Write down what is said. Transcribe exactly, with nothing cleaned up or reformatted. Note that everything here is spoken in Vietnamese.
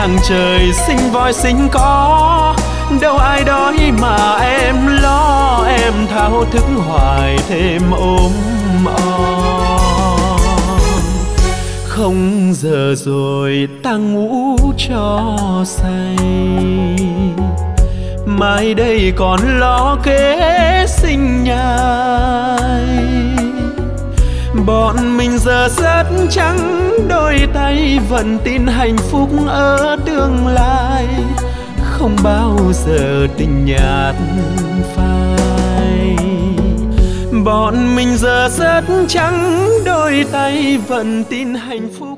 đằng trời sinh voi sinh có, đâu ai đói mà em lo, em thao thức hoài thêm ốm o. Không giờ rồi ta ngủ cho say, mai đây còn lo kế sinh nhai. Bọn mình giờ rất trắng đôi tay, vẫn tin hạnh phúc ở tương lai, không bao giờ tình nhạt phai. Bọn mình giờ rất trắng đôi tay, vẫn tin hạnh phúc